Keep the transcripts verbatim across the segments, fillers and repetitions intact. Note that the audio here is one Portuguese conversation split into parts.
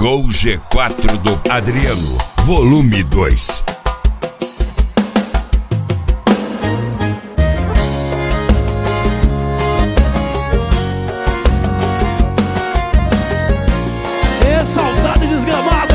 Gol G quatro do Adriano, volume dois. É saudade desgramada.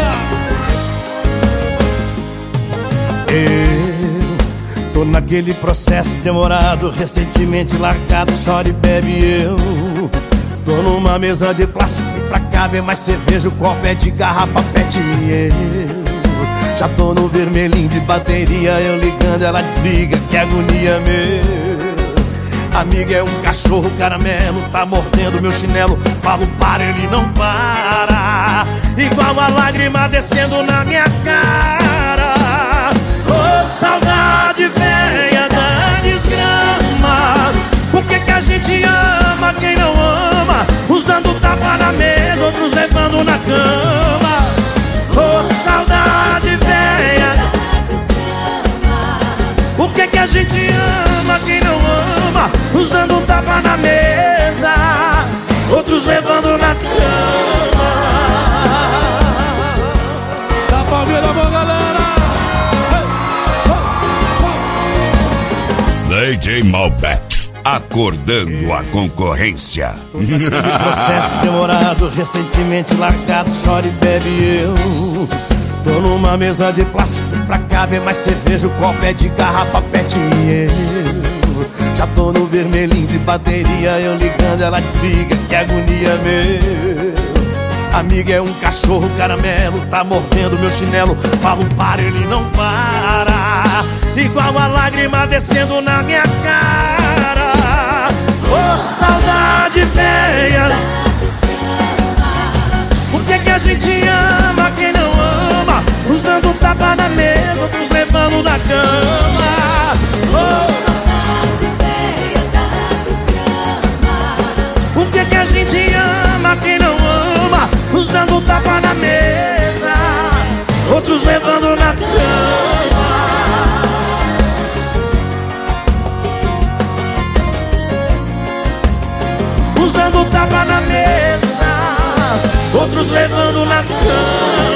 Eu tô naquele processo demorado, recentemente largado, chora e bebe eu. Tô numa mesa de plástico e pra caber mais cerveja, o copo é de garrafa pet e eu já tô no vermelhinho de bateria, eu ligando ela desliga, que agonia meu. Amiga é um cachorro caramelo, tá mordendo meu chinelo, falo para, ele não para, igual a lágrima descendo na minha cara. Ô saudade velha da desgrama, por que que a gente ama quem não ama? Uns dando tapa na mesa, outros levando na cama. Ô saudade velha da desgrama, por que que a gente ama quem não ama? Uns dando tapa na mesa, outros levando na cama. Dá pra ver a mão, galera. D J Malbec, acordando a concorrência. Processo demorado, recentemente largado, chora e bebe eu. Tô numa mesa de plástico pra caber mais cerveja, o copo é de garrafa pet e eu já tô no vermelhinho de bateria, eu ligando ela desliga, que agonia meu. Amiga é um cachorro caramelo, tá mordendo meu chinelo, falo para, ele não para, igual a lágrima descendo na minha cara. Ô saudade velha, por que que a gente ama quem não ama? Uns dando tapa na mesa, outros levando na cama. Ô saudade velha da desgrama, por que que a gente ama quem não ama? Uns dando tapa na mesa, outros levando na cama. Uns dando tapa na mesa, outros levando na cama.